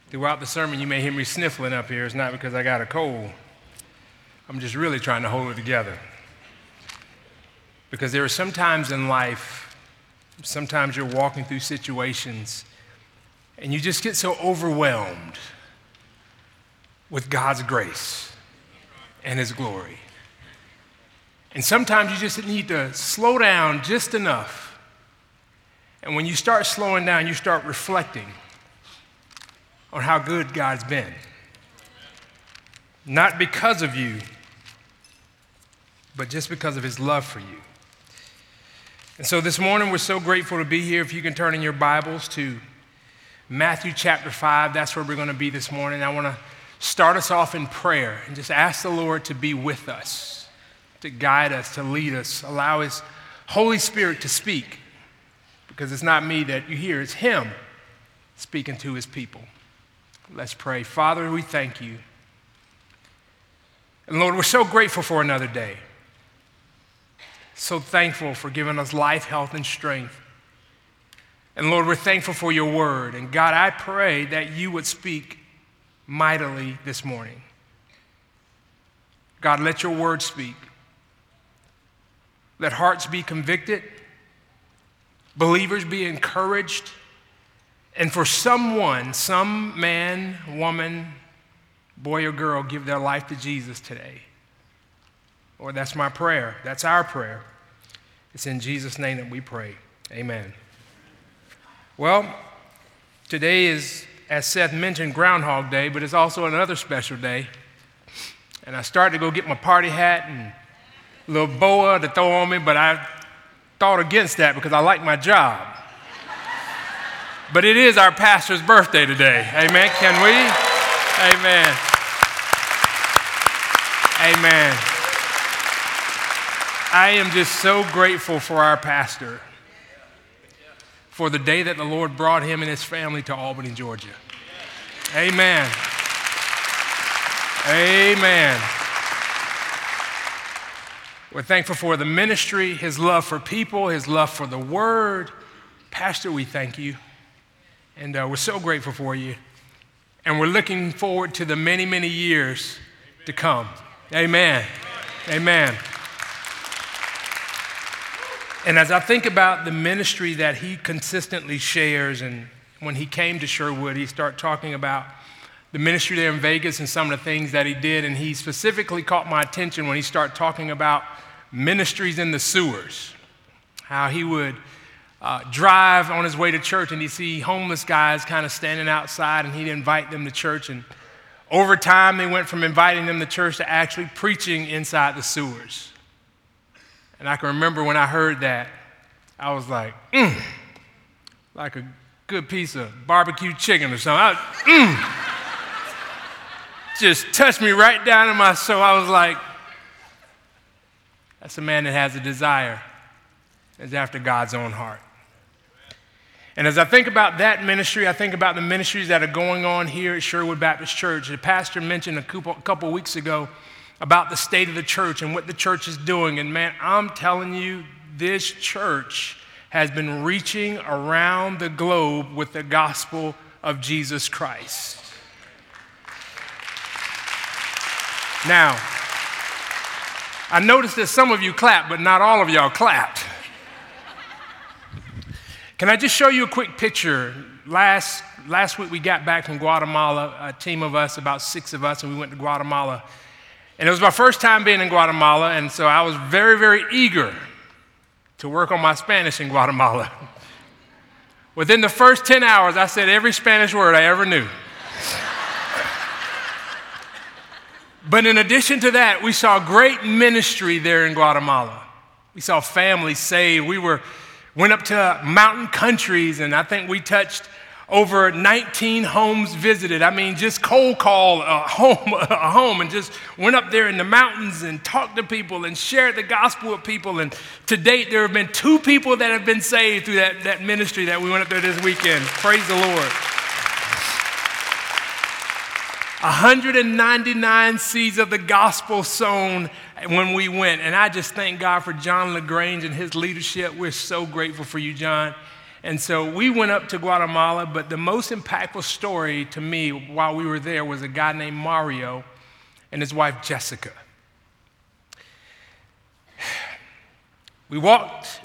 Throughout the sermon, you may hear me sniffling up here. It's not because I got a cold. I'm just really trying to hold it together. Because there are some times in life, sometimes you're walking through situations, and you just get so overwhelmed with God's grace and His glory. And sometimes you just need to slow down just enough. And when you start slowing down, you start reflecting on how good God's been. Not because of you, but just because of His love for you. And so this morning, we're so grateful to be here. If you can turn in your Bibles to Matthew chapter 5, that's where we're going to be this morning. I want to start us off in prayer and just ask the Lord to be with us, to guide us, to lead us, allow His Holy Spirit to speak, because it's not me that you hear, it's Him speaking to His people. Let's pray. Father, we thank you. And Lord, we're so grateful for another day. So thankful for giving us life, health, and strength. And Lord, we're thankful for your word. And God, I pray that you would speak mightily this morning. God, let your word speak. Let hearts be convicted, believers be encouraged, and for someone, some man, woman, boy or girl, give their life to Jesus today. Lord, that's my prayer. That's our prayer. It's in Jesus' name that we pray. Amen. Well, today is, as Seth mentioned, Groundhog Day, but it's also another special day. And I started to go get my party hat and a little boa to throw on me, but I thought against that because I like my job. But it is our pastor's birthday today. Amen. Can we? Amen. Amen. I am just so grateful for our pastor, for the day that the Lord brought him and his family to Albany, Georgia. Amen. Amen. We're thankful for the ministry, his love for people, his love for the word. Pastor, we thank you. And we're so grateful for you. And we're looking forward to the many, many years to come. Amen. Amen. And as I think about the ministry that he consistently shares, and when he came to Sherwood, he started talking about the ministry there in Vegas and some of the things that he did. And he specifically caught my attention when he started talking about ministries in the sewers, how he would drive on his way to church and he'd see homeless guys kind of standing outside and he'd invite them to church. And over time, they went from inviting them to church to actually preaching inside the sewers. And I can remember when I heard that, I was like, like a good piece of barbecue chicken or something. Just touched me right down in my soul. I was like, that's a man that has a desire, is after God's own heart. And as I think about that ministry, I think about the ministries that are going on here at Sherwood Baptist Church. The pastor mentioned a couple weeks ago about the state of the church and what the church is doing. And man, I'm telling you, this church has been reaching around the globe with the gospel of Jesus Christ. Now, I noticed that some of you clapped, but not all of y'all clapped. Can I just show you a quick picture? Last week we got back from Guatemala, a team of us, about 6 of us, and we went to Guatemala. And it was my first time being in Guatemala, and so I was very, very eager to work on my Spanish in Guatemala. Within the first 10 hours, I said every Spanish word I ever knew. But in addition to that, we saw great ministry there in Guatemala. We saw families saved. We went up to mountain countries, and I think we touched over 19 homes visited. I mean, just cold call a home, and just went up there in the mountains and talked to people and shared the gospel with people. And to date, there have been 2 people that have been saved through that ministry that we went up there this weekend. Praise the Lord. 199 seeds of the gospel sown when we went. And I just thank God for John LaGrange and his leadership. We're so grateful for you, John. And so we went up to Guatemala, but the most impactful story to me while we were there was a guy named Mario and his wife Jessica. We went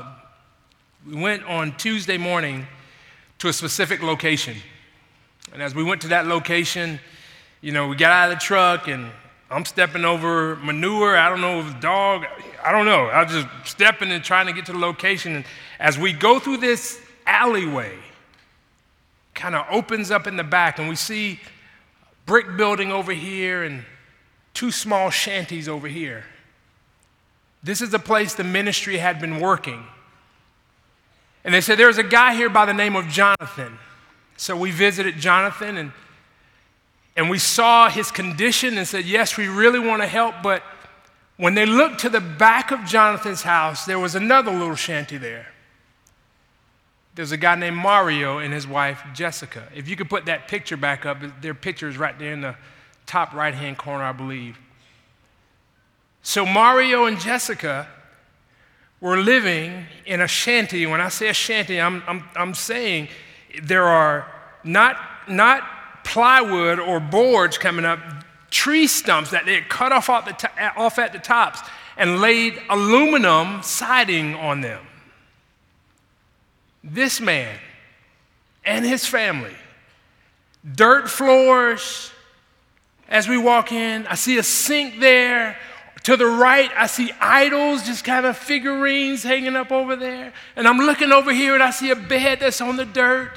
on Tuesday morning to a specific location. And as we went to that location, we got out of the truck and I'm stepping over manure. I don't know if it's dog. I don't know. I was just stepping and trying to get to the location. And as we go through this alleyway, kind of opens up in the back, and we see brick building over here and 2 small shanties over here. This is the place the ministry had been working. And they said, there's a guy here by the name of Jonathan. So we visited Jonathan, and we saw his condition and said, yes, we really want to help. But when they looked to the back of Jonathan's house, there was another little shanty there. There's a guy named Mario and his wife, Jessica. If you could put that picture back up, their picture is right there in the top right-hand corner, I believe. So Mario and Jessica were living in a shanty. When I say a shanty, I'm saying there are not plywood or boards coming up, tree stumps that they had cut off at the tops and laid aluminum siding on them. This man and his family, dirt floors. As we walk in, I see a sink there. To the right, I see idols, just kind of figurines hanging up over there. And I'm looking over here and I see a bed that's on the dirt.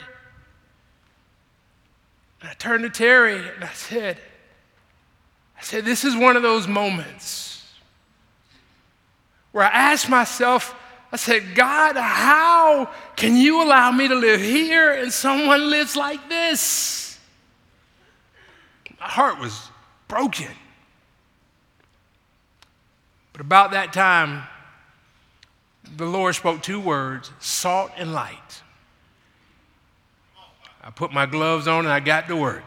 And I turned to Terry and I said, this is one of those moments where I asked myself, I said, God, how can you allow me to live here and someone lives like this? My heart was broken. But about that time, the Lord spoke 2 words, salt and light. I put my gloves on and I got to work.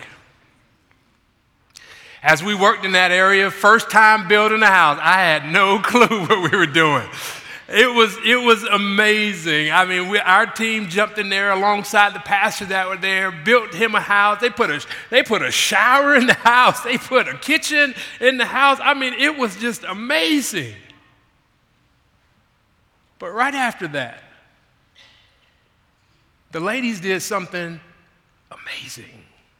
As we worked in that area, first time building a house, I had no clue what we were doing. It was amazing. I mean, our team jumped in there alongside the pastor that were there, built him a house. They put a shower in the house. They put a kitchen in the house. I mean, it was just amazing. But right after that, the ladies did something amazing.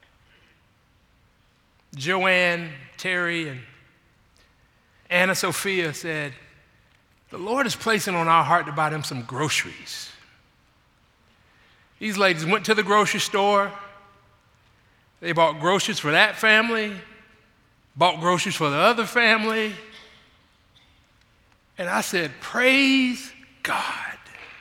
Joanne, Terry, and Anna Sophia said, the Lord is placing on our heart to buy them some groceries. These ladies went to the grocery store. They bought groceries for that family, bought groceries for the other family. And I said, praise God.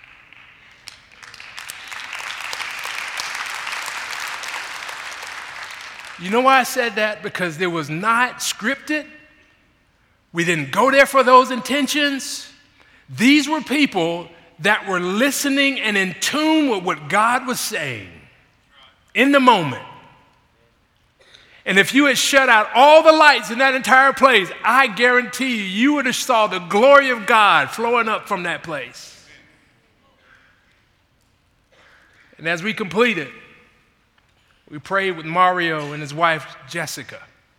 You know why I said that? Because it was not scripted. We didn't go there for those intentions. These were people that were listening and in tune with what God was saying in the moment. And if you had shut out all the lights in that entire place, I guarantee you would have saw the glory of God flowing up from that place. And as we completed, we prayed with Mario and his wife, Jessica.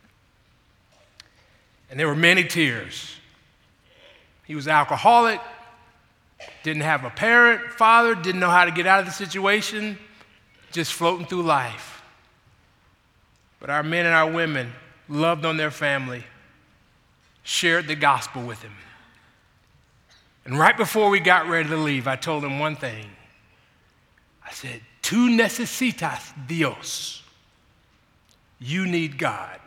And there were many tears. He was alcoholic, didn't have a parent, father, didn't know how to get out of the situation, just floating through life. But our men and our women loved on their family, shared the gospel with him. And right before we got ready to leave, I told him one thing. I said, tú necesitas Dios. You need God.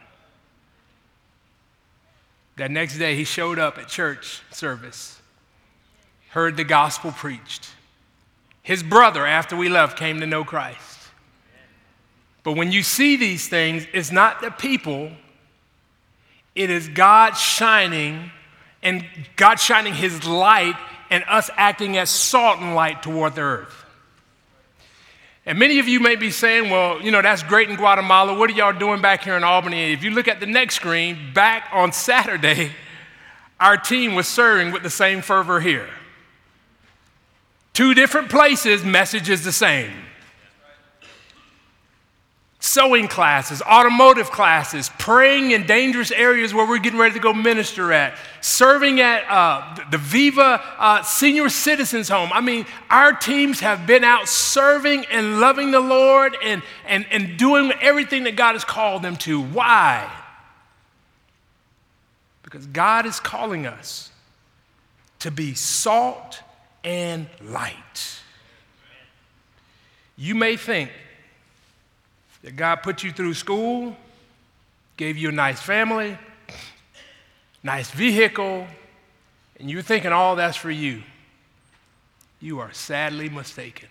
That next day, he showed up at church service, heard the gospel preached. His brother, after we left, came to know Christ. But when you see these things, it's not the people, it is God shining, and God shining his light and us acting as salt and light toward the earth. And many of you may be saying, well, that's great in Guatemala. What are y'all doing back here in Albany? If you look at the next screen, back on Saturday, our team was serving with the same fervor here. Two different places, message is the same. Sewing classes, automotive classes, praying in dangerous areas where we're getting ready to go minister at, serving at the Viva Senior Citizens Home. I mean, our teams have been out serving and loving the Lord and doing everything that God has called them to. Why? Because God is calling us to be salt and light. You may think that God put you through school, gave you a nice family, nice vehicle, and you're thinking all that's for you. You are sadly mistaken.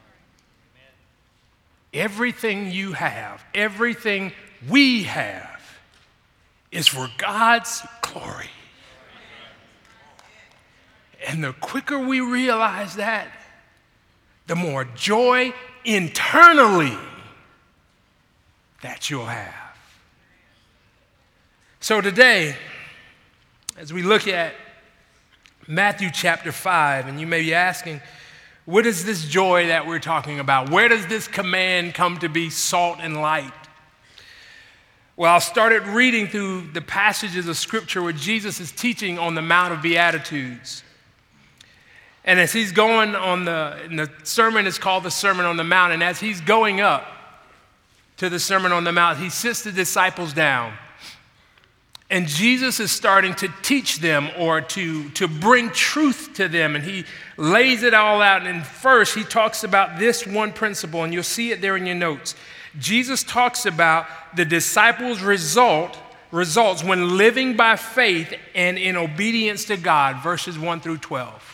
Everything you have, everything we have, is for God's glory. And the quicker we realize that, the more joy internally that you'll have. So today, as we look at Matthew chapter 5, and you may be asking, what is this joy that we're talking about? Where does this command come to be salt and light? Well, I started reading through the passages of Scripture where Jesus is teaching on the Mount of Beatitudes. And as he's going on and the sermon is called the Sermon on the Mount, and as he's going up to the Sermon on the Mount, he sits the disciples down. And Jesus is starting to teach them or to bring truth to them. And he lays it all out. And first, he talks about this one principle, and you'll see it there in your notes. Jesus talks about the disciples' results when living by faith and in obedience to God, verses 1 through 12.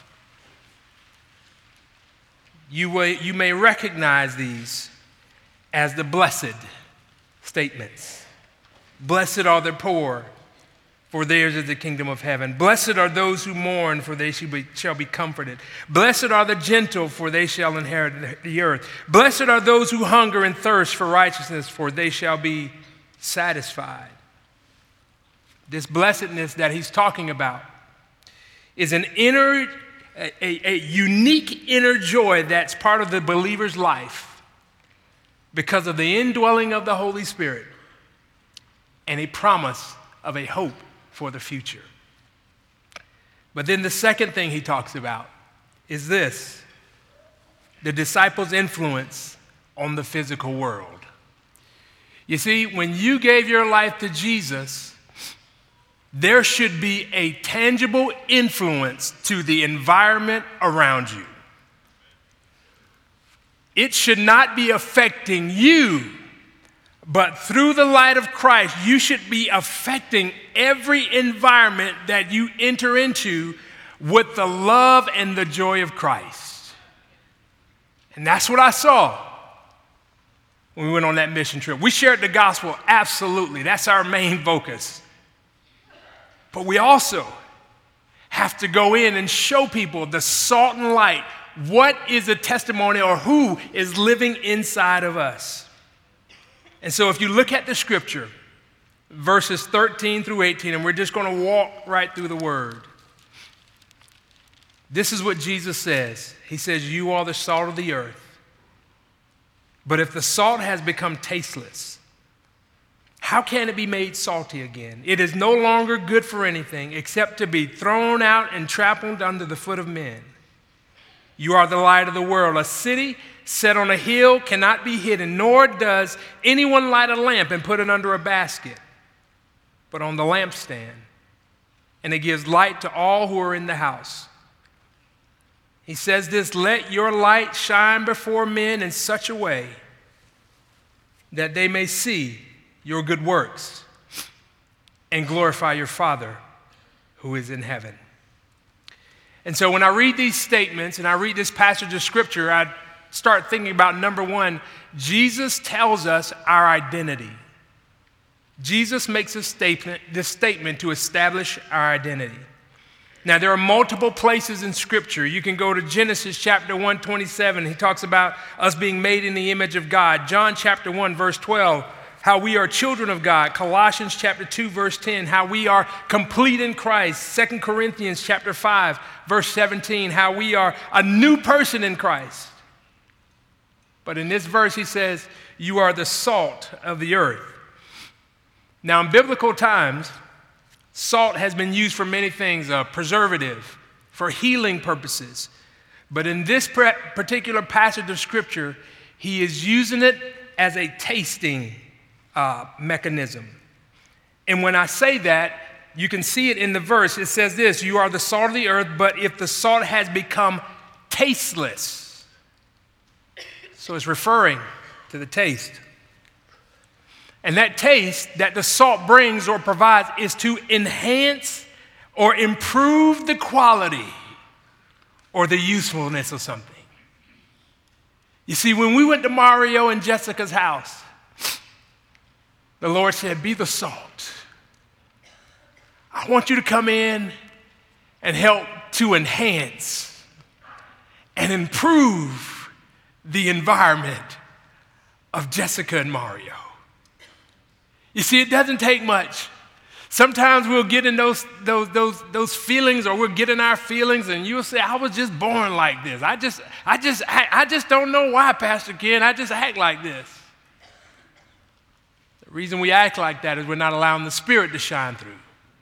You may recognize these as the blessed statements. Blessed are the poor, for theirs is the kingdom of heaven. Blessed are those who mourn, for they shall be comforted. Blessed are the gentle, for they shall inherit the earth. Blessed are those who hunger and thirst for righteousness, for they shall be satisfied. This blessedness that he's talking about is a unique inner joy that's part of the believer's life because of the indwelling of the Holy Spirit and a promise of a hope for the future. But then the second thing he talks about is this: the disciples' influence on the physical world. You see, when you gave your life to Jesus, there should be a tangible influence to the environment around you. It should not be affecting you, but through the light of Christ, you should be affecting every environment that you enter into with the love and the joy of Christ. And that's what I saw when we went on that mission trip. We shared the gospel, absolutely. That's our main focus. But we also have to go in and show people the salt and light. What is a testimony, or who is living inside of us? And so if you look at the scripture, verses 13 through 18, and we're just going to walk right through the word. This is what Jesus says. He says, you are the salt of the earth. But if the salt has become tasteless, how can it be made salty again? It is no longer good for anything except to be thrown out and trampled under the foot of men. You are the light of the world. A city set on a hill cannot be hidden, nor does anyone light a lamp and put it under a basket, but on the lampstand, and it gives light to all who are in the house. He says this: let your light shine before men in such a way that they may see your good works and glorify your Father who is in heaven. And so when I read these statements and I read this passage of scripture, I start thinking about, number one, Jesus tells us our identity. Jesus makes this statement to establish our identity. Now, there are multiple places in Scripture. You can go to Genesis chapter 1:27. He talks about us being made in the image of God. John chapter 1, verse 12. how we are children of God. Colossians chapter 2, verse 10, how we are complete in Christ. 2 Corinthians chapter 5, verse 17, how we are a new person in Christ. But in this verse, he says, you are the salt of the earth. Now, in biblical times, salt has been used for many things, a preservative, for healing purposes. But in this particular passage of Scripture, he is using it as a tasting mechanism. And when I say that, you can see it in the verse. It says this, you are the salt of the earth, but if the salt has become tasteless. So it's referring to the taste. And that taste that the salt brings or provides is to enhance or improve the quality or the usefulness of something. You see, when we went to Mario and Jessica's house, the Lord said, be the salt. I want you to come in and help to enhance and improve the environment of Jessica and Mario. You see, it doesn't take much. Sometimes we'll get in those feelings, or we'll get in our feelings, and you'll say, I was just born like this. I just don't know why, Pastor Ken. I just act like this. The reason we act like that is we're not allowing the Spirit to shine through.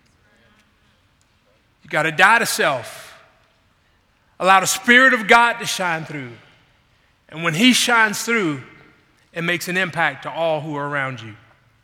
You got to die to self. Allow the Spirit of God to shine through. And when He shines through, it makes an impact to all who are around you.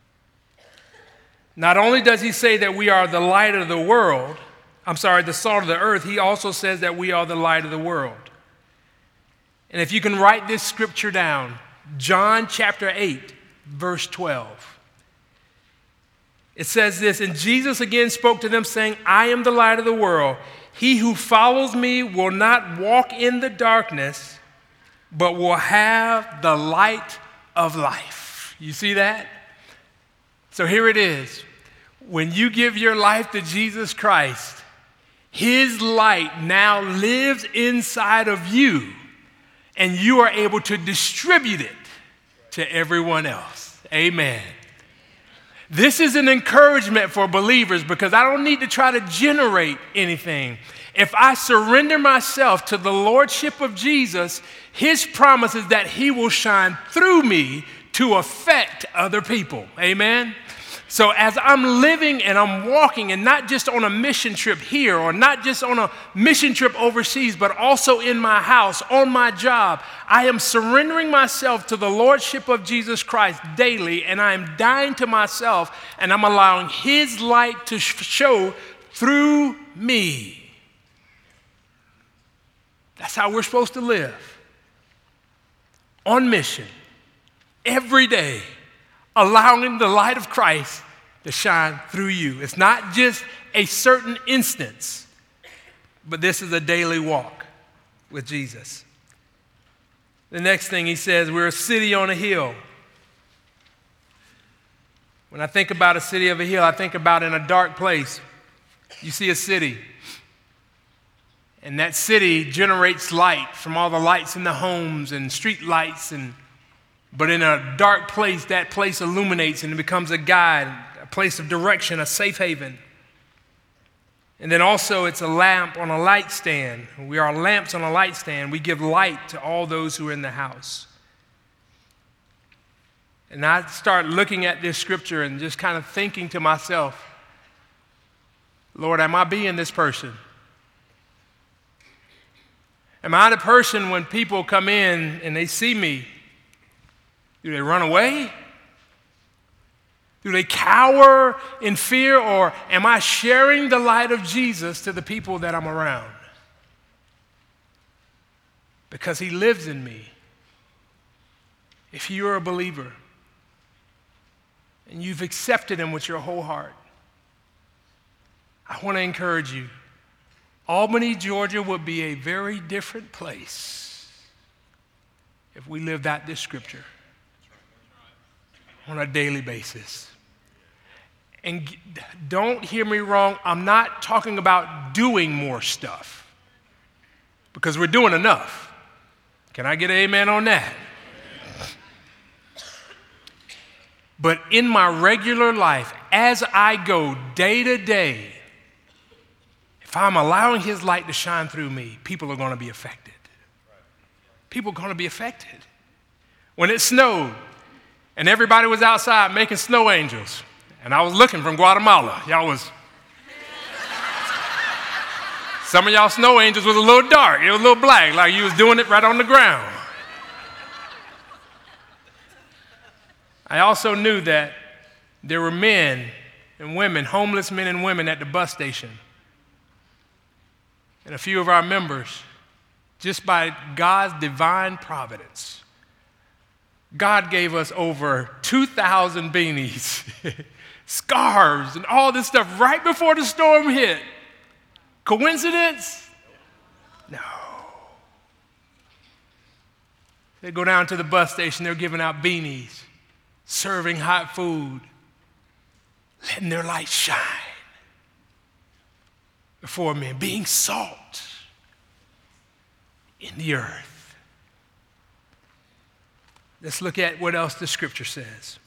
Not only does he say that we are the light of the world, the salt of the earth, he also says that we are the light of the world. And if you can write this scripture down, John chapter 8, verse 12. It says this, and Jesus again spoke to them saying, I am the light of the world. He who follows me will not walk in the darkness, but will have the light of life. You see that? So here it is. When you give your life to Jesus Christ, His light now lives inside of you, and you are able to distribute it to everyone else. Amen. This is an encouragement for believers because I don't need to try to generate anything. If I surrender myself to the Lordship of Jesus, His promise is that He will shine through me to affect other people. Amen? So as I'm living and I'm walking, and not just on a mission trip here or not just on a mission trip overseas, but also in my house, on my job, I am surrendering myself to the Lordship of Jesus Christ daily, and I am dying to myself, and I'm allowing His light to show through me. That's how we're supposed to live. On mission, every day, allowing the light of Christ to shine through you. It's not just a certain instance, but this is a daily walk with Jesus. The next thing he says, we're a city on a hill. When I think about a city of a hill, I think about in a dark place. You see a city, and that city generates light from all the lights in the homes and street lights, but in a dark place, that place illuminates and it becomes a guide, a place of direction, a safe haven. And then also it's a lamp on a light stand. We are lamps on a light stand. We give light to all those who are in the house. And I start looking at this scripture and just kind of thinking to myself, Lord, am I being this person? Am I the person when people come in and they see me? Do they run away? Do they cower in fear? Or am I sharing the light of Jesus to the people that I'm around? Because He lives in me. If you are a believer and you've accepted Him with your whole heart, I want to encourage you. Albany, Georgia would be a very different place if we lived out this scripture on a daily basis. And don't hear me wrong, I'm not talking about doing more stuff, because we're doing enough. Can I get an amen on that? But in my regular life, as I go day to day, if I'm allowing his light to shine through me, people are going to be affected. People are going to be affected. When it snowed and everybody was outside making snow angels, and I was looking from Guatemala, some of y'all snow angels was a little dark. It was a little black, like you was doing it right on the ground. I also knew that there were men and women, homeless men and women at the bus station. And a few of our members, just by God's divine providence, God gave us over 2,000 beanies, scarves, and all this stuff right before the storm hit. Coincidence? No. They go down to the bus station, they're giving out beanies, serving hot food, letting their light shine before men, being salt in the earth. Let's look at what else the scripture says.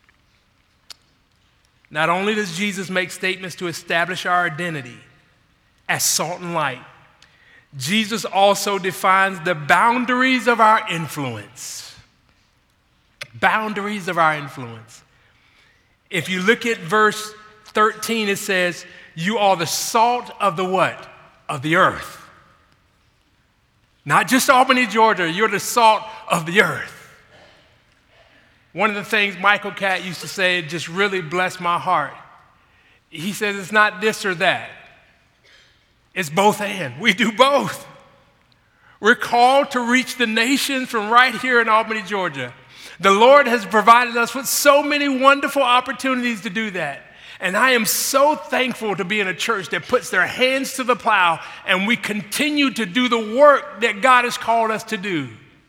Not only does Jesus make statements to establish our identity as salt and light, Jesus also defines the boundaries of our influence. Boundaries of our influence. If you look at verse 13, it says, you are the salt of the what? Of the earth. Not just Albany, Georgia, you're the salt of the earth. One of the things Michael Catt used to say, it just really blessed my heart. He says it's not this or that. It's both and. We do both. We're called to reach the nations from right here in Albany, Georgia. The Lord has provided us with so many wonderful opportunities to do that. And I am so thankful to be in a church that puts their hands to the plow and we continue to do the work that God has called us to do.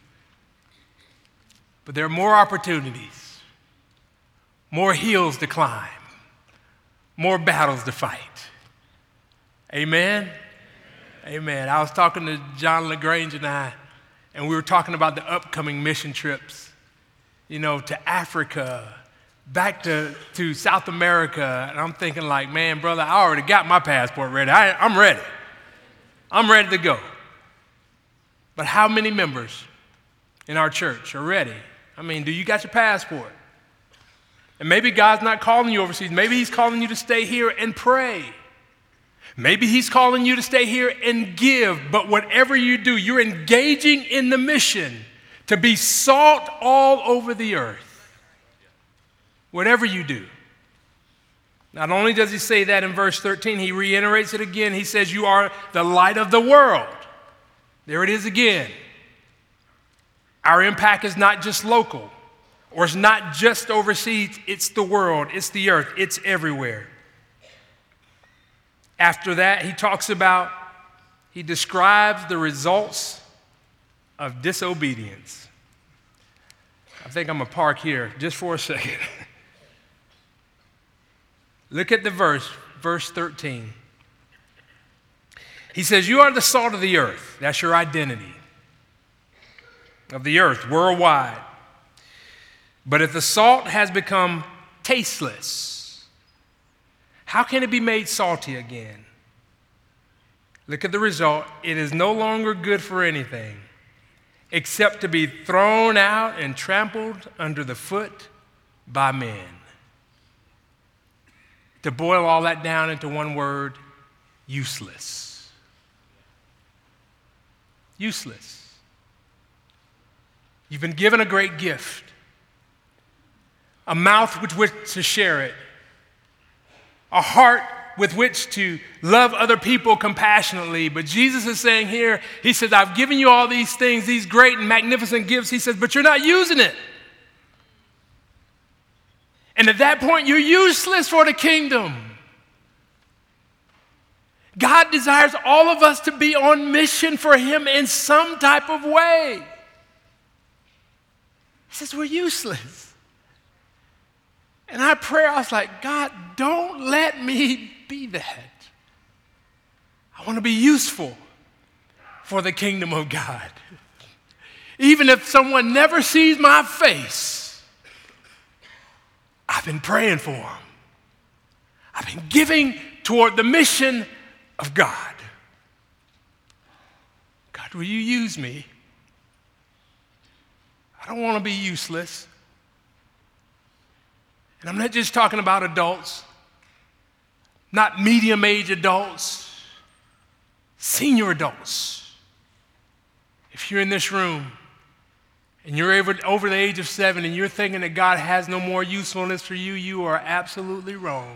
But there are more opportunities, more hills to climb, more battles to fight. Amen? Amen. I was talking to John LaGrange and we were talking about the upcoming mission trips, to Africa, back to South America. And I'm thinking like, man, brother, I already got my passport ready. I'm ready. I'm ready to go. But how many members in our church are ready? Do you got your passport? And maybe God's not calling you overseas. Maybe he's calling you to stay here and pray. Maybe he's calling you to stay here and give. But whatever you do, you're engaging in the mission to be salt all over the earth. Whatever you do. Not only does he say that in verse 13, he reiterates it again. He says, you are the light of the world. There it is again. Our impact is not just local, or it's not just overseas. It's the world, it's the earth, it's everywhere. After that, he describes the results of disobedience. I think I'm going to park here just for a second. Look at the verse 13. He says, you are the salt of the earth. That's your identity. Of the earth, worldwide. But if the salt has become tasteless, how can it be made salty again? Look at the result. It is no longer good for anything except to be thrown out and trampled under the foot by men. To boil all that down into one word, useless. Useless. You've been given a great gift, a mouth with which to share it, a heart with which to love other people compassionately. But Jesus is saying here, he says, I've given you all these things, these great and magnificent gifts. He says, but you're not using it. And at that point, you're useless for the kingdom. God desires all of us to be on mission for him in some type of way. He says, we're useless. And I was like, God, don't let me be that. I want to be useful for the kingdom of God. Even if someone never sees my face, I've been praying for them. I've been giving toward the mission of God. God, will you use me? I don't want to be useless. And I'm not just talking about adults, not medium-age adults, senior adults. If you're in this room and you're over the age of 7 and you're thinking that God has no more usefulness for you, you are absolutely wrong.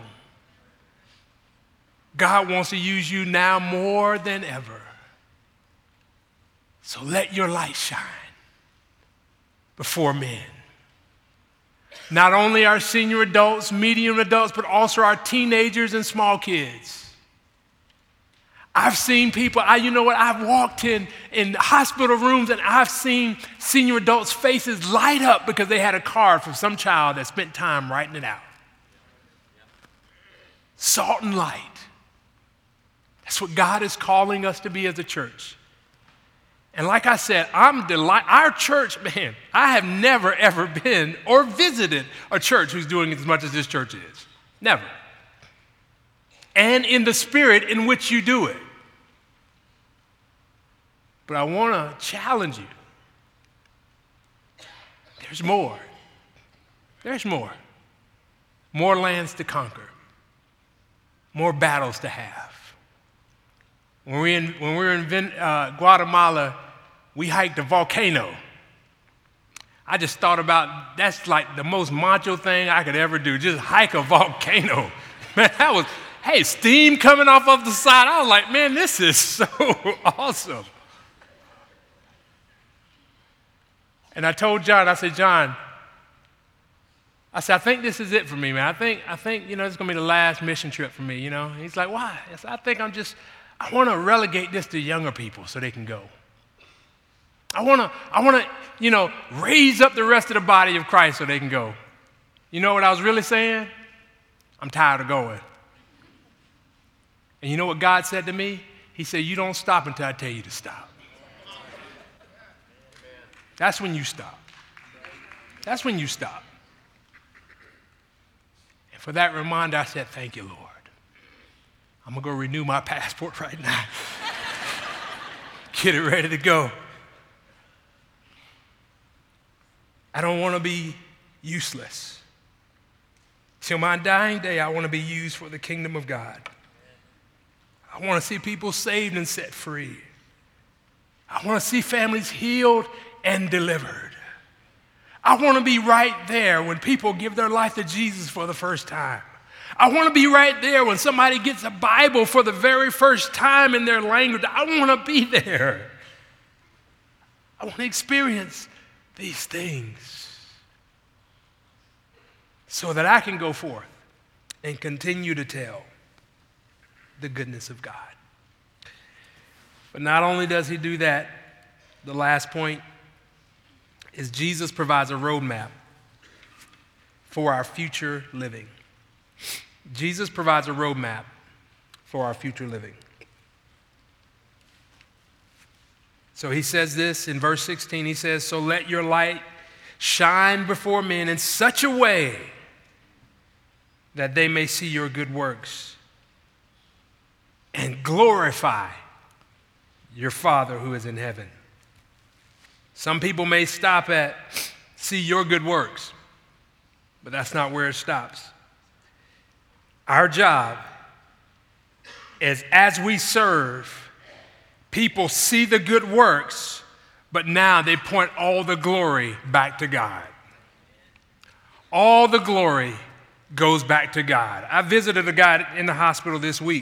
God wants to use you now more than ever. So let your light shine before men. Not only our senior adults, medium adults, but also our teenagers and small kids. I've seen people, I've walked in hospital rooms and I've seen senior adults' faces light up because they had a card from some child that spent time writing it out. Salt and light. That's what God is calling us to be as a church. And like I said, I'm delighted. Our church, man, I have never, ever been or visited a church who's doing as much as this church is. Never. And in the spirit in which you do it. But I want to challenge you. There's more. There's more. More lands to conquer. More battles to have. When we were in Guatemala, we hiked a volcano. I just thought about, that's like the most macho thing I could ever do, just hike a volcano. Man, steam coming off of the side. I was like, man, this is so awesome. And I told John, I said, I think this is it for me, man. I think this is going to be the last mission trip for me, He's like, why? I said, I want to relegate this to younger people so they can go. I want to, raise up the rest of the body of Christ so they can go. You know what I was really saying? I'm tired of going. And you know what God said to me? He said, you don't stop until I tell you to stop. That's when you stop. That's when you stop. And for that reminder, I said, thank you, Lord. I'm going to go renew my passport right now. Get it ready to go. I don't want to be useless. Till my dying day, I want to be used for the kingdom of God. I want to see people saved and set free. I want to see families healed and delivered. I want to be right there when people give their life to Jesus for the first time. I want to be right there when somebody gets a Bible for the very first time in their language. I want to be there. I want to experience these things so that I can go forth and continue to tell the goodness of God. But not only does he do that, the last point is Jesus provides a roadmap for our future living. Jesus provides a roadmap for our future living. So he says this in verse 16. He says, so let your light shine before men in such a way that they may see your good works and glorify your Father who is in heaven. Some people may stop at see your good works, but that's not where it stops. Our job is as we serve, people see the good works, but now they point all the glory back to God. All the glory goes back to God. I visited a guy in the hospital this week,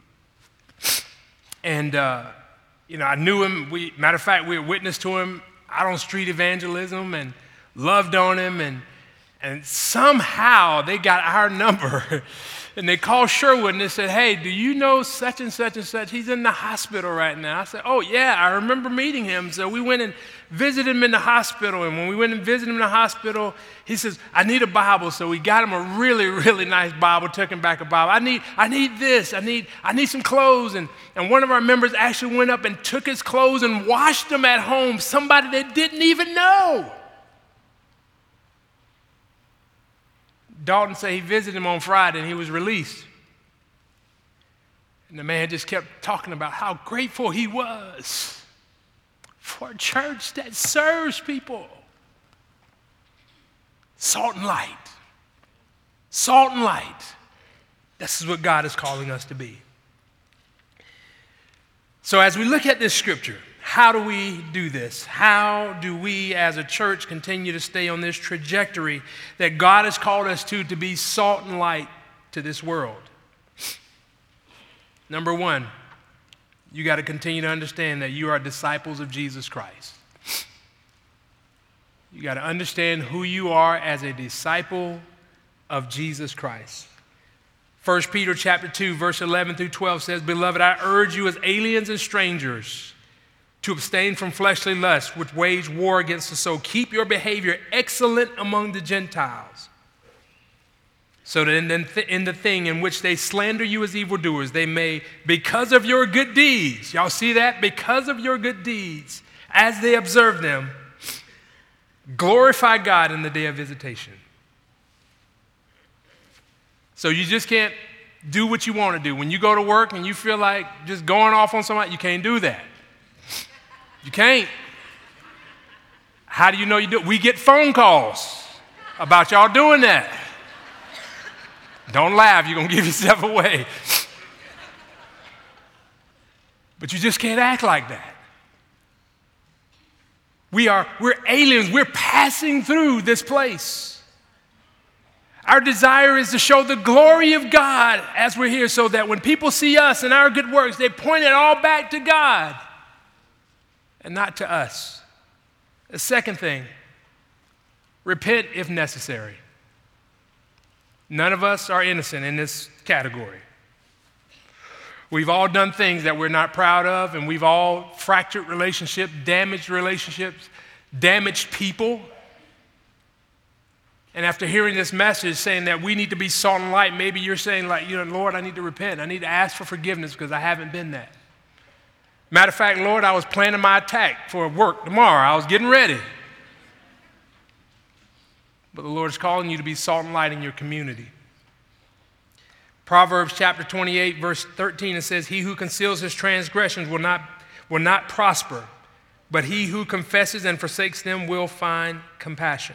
and I knew him. Matter of fact, we had witnessed to him out on street evangelism and loved on him, and somehow they got our number. And they called Sherwood and they said, hey, do you know such and such and such? He's in the hospital right now. I said, oh, yeah, I remember meeting him. So we went and visited him in the hospital. And when we went and visited him in the hospital, he says, I need a Bible. So we got him a really, really nice Bible, took him back a Bible. I need this. I need some clothes. And one of our members actually went up and took his clothes and washed them at home, somebody that didn't even know. Dalton said he visited him on Friday and he was released. And the man just kept talking about how grateful he was for a church that serves people. Salt and light. Salt and light. This is what God is calling us to be. So as we look at this scripture, how do we do this? How do we as a church continue to stay on this trajectory that God has called us to be salt and light to this world? Number one, you got to continue to understand that you are disciples of Jesus Christ. You got to understand who you are as a disciple of Jesus Christ. 1 Peter chapter 2, verse 11 through 12 says, "Beloved, I urge you as aliens and strangers to abstain from fleshly lusts, which wage war against the soul. Keep your behavior excellent among the Gentiles, so that in the thing in which they slander you as evildoers, they may, because of your good deeds," y'all see that? Because of your good deeds, as they observe them, glorify God in the day of visitation. So you just can't do what you want to do. When you go to work and you feel like just going off on somebody, you can't do that. You can't. How do you know you do it? We get phone calls about y'all doing that. Don't laugh, you're going to give yourself away. But you just can't act like that. We're aliens. We're passing through this place. Our desire is to show the glory of God as we're here, so that when people see us and our good works, they point it all back to God and not to us. The second thing, repent if necessary. None of us are innocent in this category. We've all done things that we're not proud of, and we've all fractured relationships, damaged people. And after hearing this message saying that we need to be salt and light, maybe you're saying like, Lord, I need to repent. I need to ask for forgiveness because I haven't been that. Matter of fact, Lord, I was planning my attack for work tomorrow. I was getting ready. But the Lord is calling you to be salt and light in your community. Proverbs chapter 28, verse 13, it says, "He who conceals his transgressions will not prosper, but he who confesses and forsakes them will find compassion."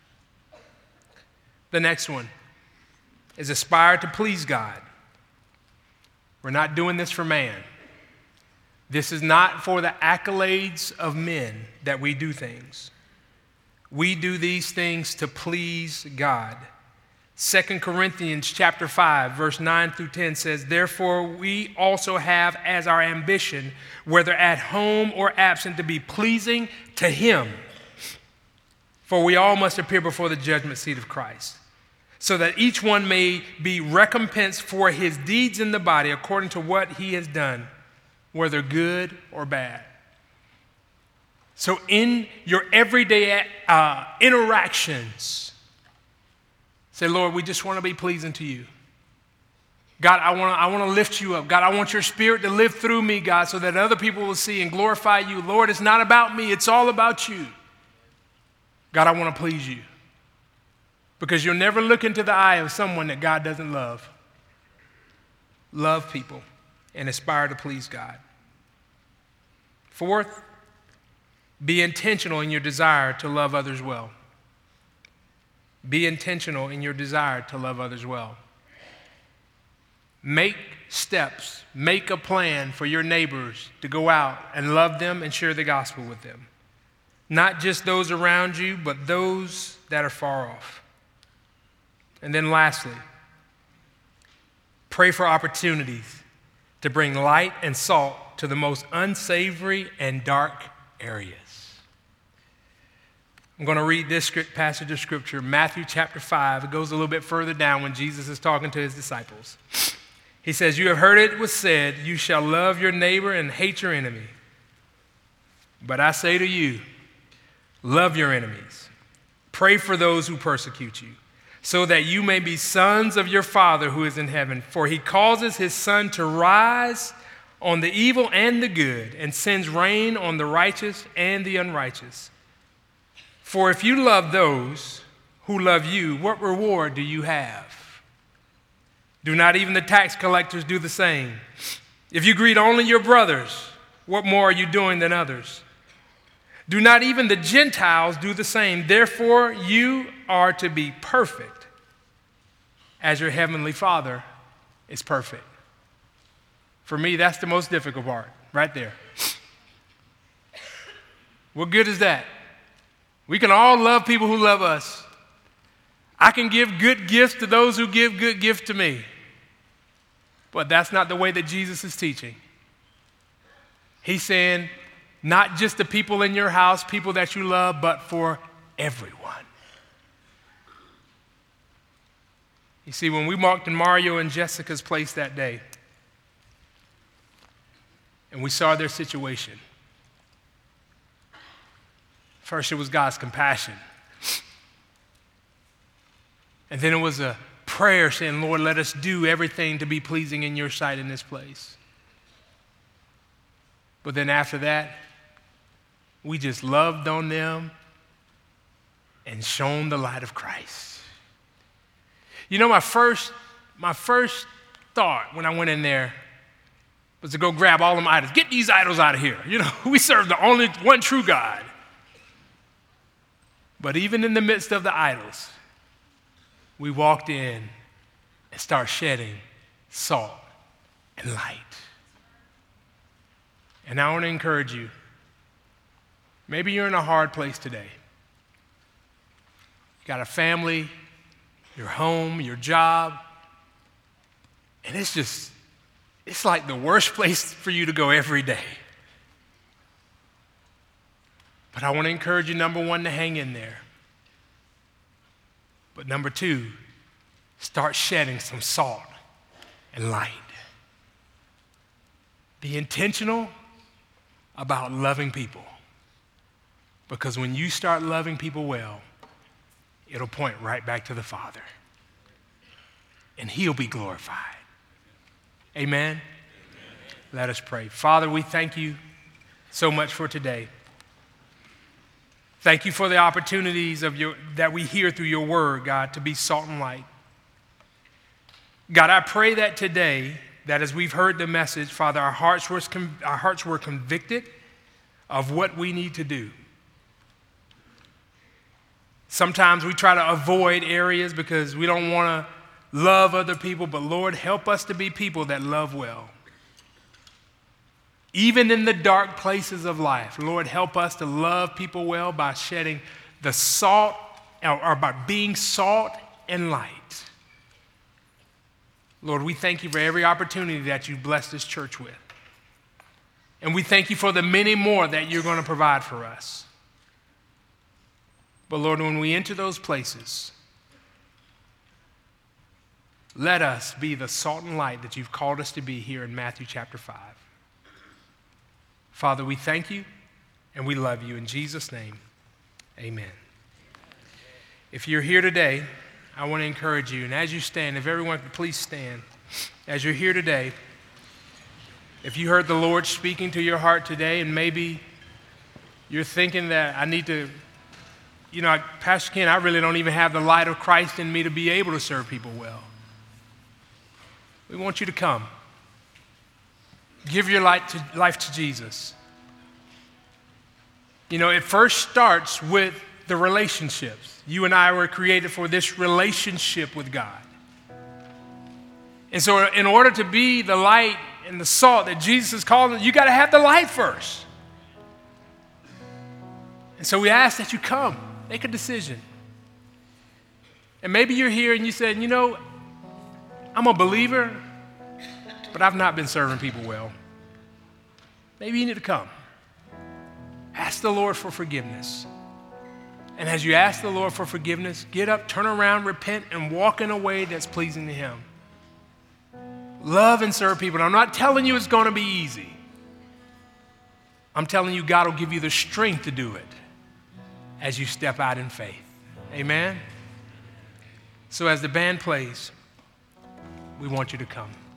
The next one is aspire to please God. We're not doing this for man. This is not for the accolades of men that we do things. We do these things to please God. 2 Corinthians chapter 5, verse 9 through 10 says, "Therefore we also have as our ambition, whether at home or absent, to be pleasing to Him. For we all must appear before the judgment seat of Christ, so that each one may be recompensed for his deeds in the body according to what he has done, whether good or bad." So in your everyday interactions, say, "Lord, we just want to be pleasing to you. God, I want to lift you up. God, I want your spirit to live through me, God, so that other people will see and glorify you. Lord, it's not about me. It's all about you. God, I want to please you." Because you'll never look into the eye of someone that God doesn't love. Love people and aspire to please God. Fourth, be intentional in your desire to love others well. Be intentional in your desire to love others well. Make steps, make a plan for your neighbors to go out and love them and share the gospel with them. Not just those around you, but those that are far off. And then lastly, pray for opportunities to bring light and salt to the most unsavory and dark areas. I'm going to read this passage of scripture, Matthew chapter 5. It goes a little bit further down when Jesus is talking to his disciples. He says, "You have heard it was said, you shall love your neighbor and hate your enemy. But I say to you, love your enemies. Pray for those who persecute you, so that you may be sons of your Father who is in heaven. For he causes his sun to rise on the evil and the good, and sends rain on the righteous and the unrighteous. For if you love those who love you, what reward do you have? Do not even the tax collectors do the same? If you greet only your brothers, what more are you doing than others? Do not even the Gentiles do the same? Therefore, you are to be perfect as your heavenly Father is perfect. For me, that's the most difficult part, right there. What good is that? We can all love people who love us. I can give good gifts to those who give good gifts to me. But that's not the way that Jesus is teaching. He's saying, not just the people in your house, people that you love, but for everyone. You see, when we walked in Mario and Jessica's place that day, and we saw their situation, first it was God's compassion. And then it was a prayer saying, Lord, let us do everything to be pleasing in your sight in this place. But then after that, we just loved on them and shone the light of Christ. You know, my first thought when I went in there was to go grab all them idols. Get these idols out of here. You know, we serve the only one true God. But even in the midst of the idols, we walked in and started shedding salt and light. And I want to encourage you. Maybe you're in a hard place today. You got a family, your home, your job, and it's like the worst place for you to go every day. But I want to encourage you, number one, to hang in there. But number two, start shedding some salt and light. Be intentional about loving people. Because when you start loving people well, it'll point right back to the Father. And He'll be glorified. Amen? Amen. Let us pray. Father, we thank you so much for today. Thank you for the opportunities that we hear through your word, God, to be salt and light. God, I pray that today, that as we've heard the message, Father, our hearts were convicted of what we need to do. Sometimes we try to avoid areas because we don't want to love other people, but Lord, help us to be people that love well. Even in the dark places of life, Lord, help us to love people well by shedding the salt, or by being salt and light. Lord, we thank you for every opportunity that you blessed this church with. And we thank you for the many more that you're going to provide for us. But Lord, when we enter those places, let us be the salt and light that you've called us to be here in Matthew chapter 5. Father, we thank you and we love you. In Jesus' name, amen. If you're here today, I want to encourage you, and as you stand, if everyone could please stand. As you're here today, if you heard the Lord speaking to your heart today, and maybe you're thinking that I need to, Pastor Ken, I really don't even have the light of Christ in me to be able to serve people well. We want you to come. Give your life to Jesus. It first starts with the relationships. You and I were created for this relationship with God. And so in order to be the light and the salt that Jesus is calling, you got to have the light first. And so we ask that you come, make a decision. And maybe you're here and you said, I'm a believer, but I've not been serving people well. Maybe you need to come. Ask the Lord for forgiveness. And as you ask the Lord for forgiveness, get up, turn around, repent, and walk in a way that's pleasing to Him. Love and serve people. And I'm not telling you it's going to be easy. I'm telling you God will give you the strength to do it as you step out in faith. Amen? So as the band plays, we want you to come.